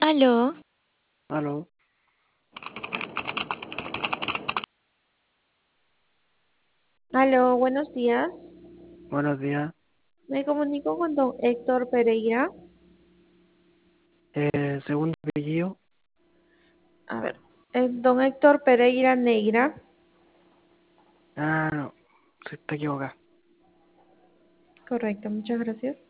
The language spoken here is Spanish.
Aló, Aló, Aló, buenos días. buenos días. Me comunico con don Héctor Pereira. Segundo apellido. A ver, don Héctor Pereira Neira. Ah, no, se está equivocado. Correcto, muchas gracias.